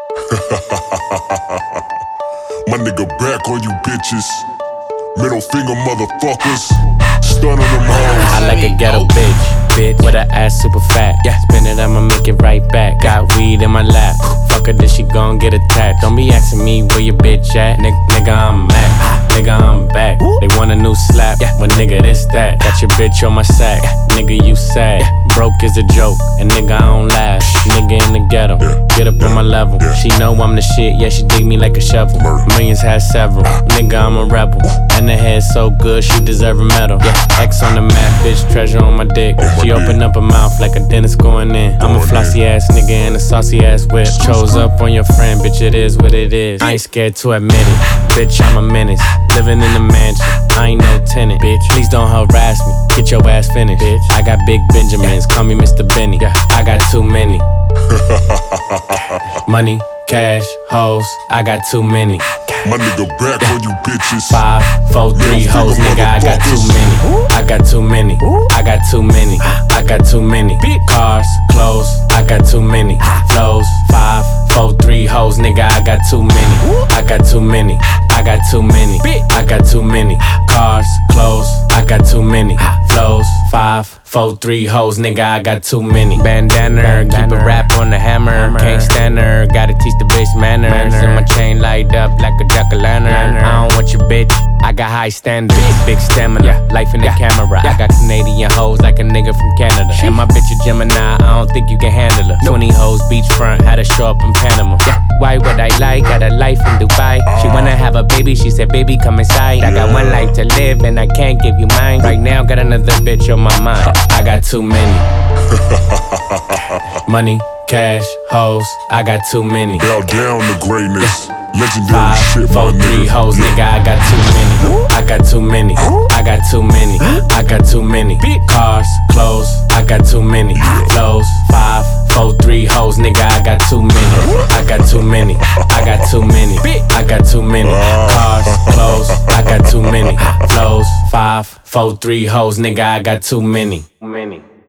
My nigga back on you bitches. Middle finger motherfuckers. Stunning them hoes. I like a ghetto bitch with her ass super fat. Spin it, I'ma make it right back. Got weed in my lap. Fuck her, then she gon' get attacked. Don't be asking me where your bitch at. Nigga, I'm back. Nigga, I'm back. They want a new slap. Well, nigga, this that. Got your bitch on my sack. Nigga, you sad. Broke is a joke. And nigga, I don't laugh. Nigga in the ghetto. Get up on my level. She know I'm the shit. Yeah, she dig me like a shovel. Millions had several. Nigga, I'm a rebel. And the head so good, she deserve a medal. X on the map, bitch, treasure on my dick. She open up her mouth like a dentist going in. I'm a flossy ass nigga in a saucy ass whip. Chose up on your friend, bitch, it is what it is. I ain't scared to admit it, bitch, I'm a menace. Living in a mansion, I ain't no tenant, bitch. Please don't harass me, get your ass finished, bitch. I got big Benjamins, call me Mr. Benny. I got too many. Money, cash, hoes, I got too many. My nigga back on you bitches. 5, 4, 3 hoes, nigga, I got too many. I got too many. I got too many. I got too many. Cars, clothes, I got too many. Flows, 5, 4, 3 hoes, nigga, I got too many. I got too many. I got too many. I got too many. Cars, clothes, I got too many. Flows, 5, 4, 3 hoes, nigga, I got too many. Bandana, keep a rap on the hammer. Can't stand her, gotta teach the bitch manners. And my chain light up like a jack-o'-lantern. I don't want your bitch, I got high standards. Big stamina, life in the camera. I got Canadian hoes like a nigga from Canada. And my bitch a Gemini, I don't think you can handle her. 20 hoes beachfront, had to show up in Panama. Why would I lie? Got a life in Dubai. She wanna have a baby, she said, baby, come inside. I got one life to live and I can't give you mine. Right now, got another bitch on my mind. I got too many. Money, cash, hoes, I got too many. Bow down to greatness. Legendary 5, shit, 4, my 3 nigga. hoes, nigga, I got too many. I got too many. I got too many. I got too many. Cars, clothes, I got too many. Flows, 5, 4, 3 hoes, nigga, I got too many. I got too many. I got too many. I got too many. Cars, clothes, I got too many. Flows, 5, 4, 3 hoes, nigga, I got too many.